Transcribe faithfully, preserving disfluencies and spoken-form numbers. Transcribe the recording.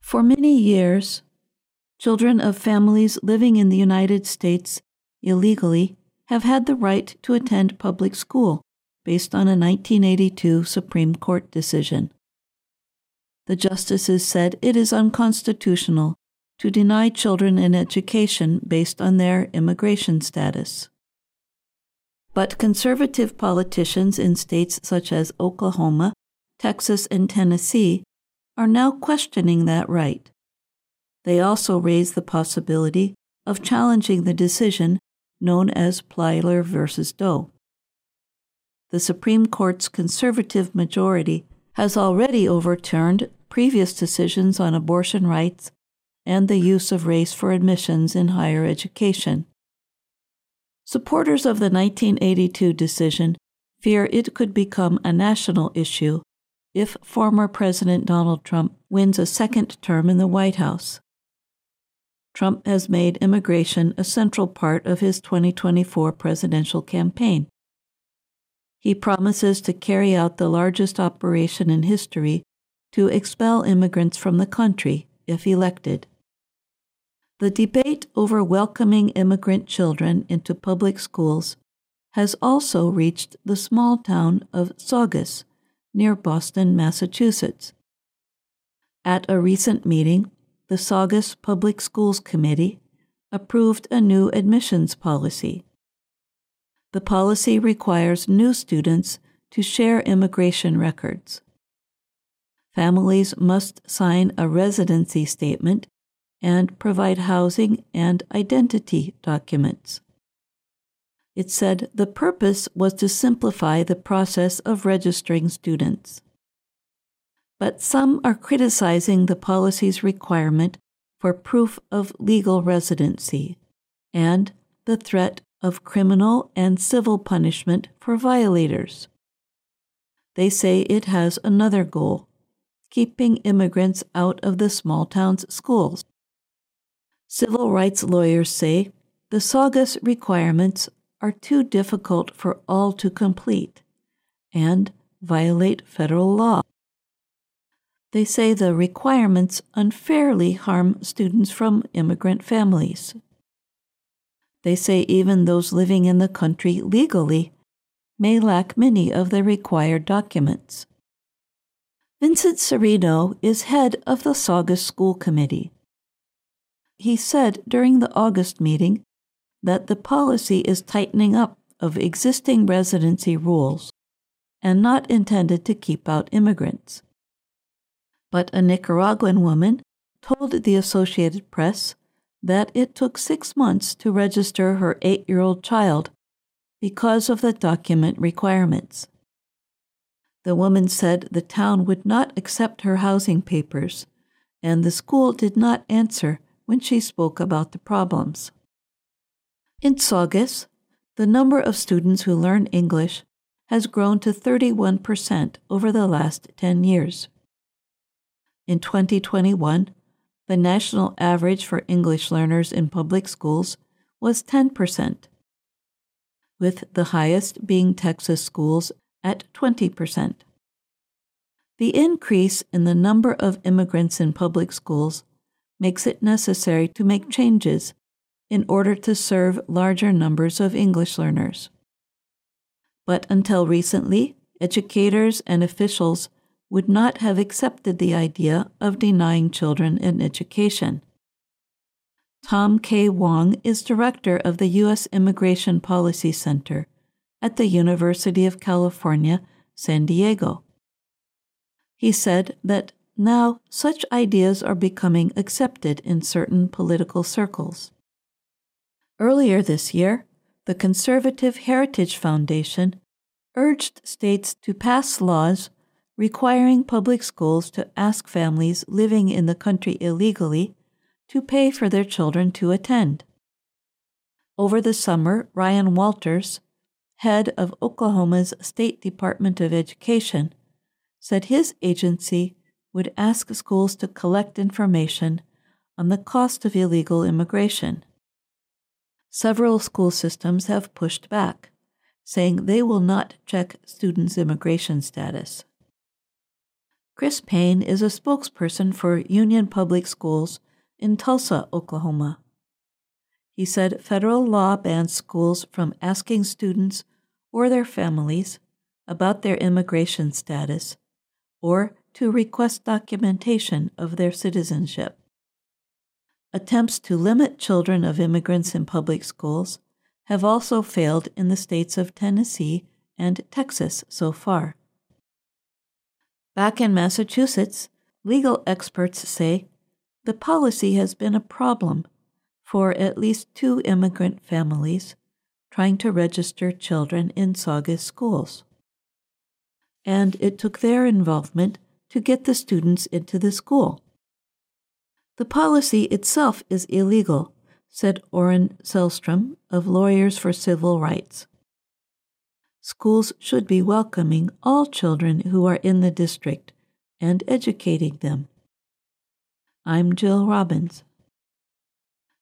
For many years, children of families living in the United States illegally have had the right to attend public school based on a nineteen eighty-two Supreme Court decision. The justices said it is unconstitutional to deny children an education based on their immigration status. But conservative politicians in states such as Oklahoma, Texas, and Tennessee are now questioning that right. They also raise the possibility of challenging the decision known as Plyler versus Doe. The Supreme Court's conservative majority has already overturned previous decisions on abortion rights and the use of race for admissions in higher education. Supporters of the nineteen eighty-two decision fear it could become a national issue if former President Donald Trump wins a second term in the White House. Trump has made immigration a central part of his twenty twenty-four presidential campaign. He promises to carry out the largest operation in history to expel immigrants from the country if elected. The debate over welcoming immigrant children into public schools has also reached the small town of Saugus, near Boston, Massachusetts. At a recent meeting, the Saugus Public Schools Committee approved a new admissions policy. The policy requires new students to share immigration records. Families must sign a residency statement and provide housing and identity documents. It said the purpose was to simplify the process of registering students. But some are criticizing the policy's requirement for proof of legal residency and the threat of criminal and civil punishment for violators. They say it has another goal: keeping immigrants out of the small town's schools. Civil rights lawyers say the Saugus requirements are too difficult for all to complete and violate federal law. They say the requirements unfairly harm students from immigrant families. They say even those living in the country legally may lack many of the required documents. Vincent Serino is head of the Saugus School Committee. He said during the August meeting that the policy is tightening up of existing residency rules and not intended to keep out immigrants. But a Nicaraguan woman told the Associated Press that it took six months to register her eight-year-old child because of the document requirements. The woman said the town would not accept her housing papers, and the school did not answer when she spoke about the problems. In Saugus, the number of students who learn English has grown to thirty-one percent over the last ten years. In twenty twenty-one, the national average for English learners in public schools was ten percent, with the highest being Texas schools at twenty percent. The increase in the number of immigrants in public schools makes it necessary to make changes in order to serve larger numbers of English learners. But until recently, educators and officials would not have accepted the idea of denying children an education. Tom K. Wong is director of the U S Immigration Policy Center at the University of California, San Diego. He said that now such ideas are becoming accepted in certain political circles. Earlier this year, the Conservative Heritage Foundation urged states to pass laws requiring public schools to ask families living in the country illegally to pay for their children to attend. Over the summer, Ryan Walters, head of Oklahoma's State Department of Education, said his agency would ask schools to collect information on the cost of illegal immigration. Several school systems have pushed back, saying they will not check students' immigration status. Chris Payne is a spokesperson for Union Public Schools in Tulsa, Oklahoma. He said federal law bans schools from asking students or their families about their immigration status or to request documentation of their citizenship. Attempts to limit children of immigrants in public schools have also failed in the states of Tennessee and Texas so far. Back in Massachusetts, legal experts say the policy has been a problem for at least two immigrant families trying to register children in Saugus schools. And it took their involvement to get the students into the school. The policy itself is illegal, said Oren Selstrom of Lawyers for Civil Rights. Schools should be welcoming all children who are in the district and educating them. I'm Jill Robbins.